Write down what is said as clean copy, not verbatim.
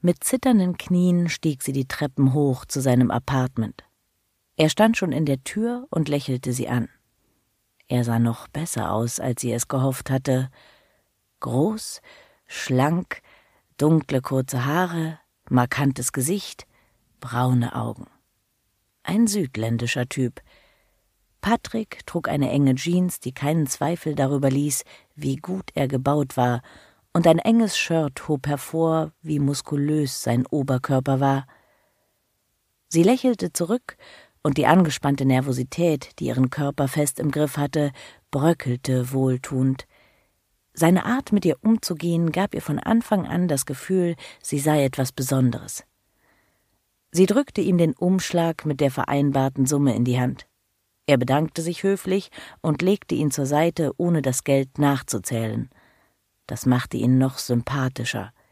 Mit zitternden Knien stieg sie die Treppen hoch zu seinem Appartement. Er stand schon in der Tür und lächelte sie an. Er sah noch besser aus, als sie es gehofft hatte. Groß, schlank, dunkle kurze Haare, markantes Gesicht, braune Augen. Ein südländischer Typ. Patrick trug eine enge Jeans, die keinen Zweifel darüber ließ, wie gut er gebaut war, und ein enges Shirt hob hervor, wie muskulös sein Oberkörper war. Sie lächelte zurück, und die angespannte Nervosität, die ihren Körper fest im Griff hatte, bröckelte wohltuend. Seine Art, mit ihr umzugehen, gab ihr von Anfang an das Gefühl, sie sei etwas Besonderes. Sie drückte ihm den Umschlag mit der vereinbarten Summe in die Hand. Er bedankte sich höflich und legte ihn zur Seite, ohne das Geld nachzuzählen. Das machte ihn noch sympathischer.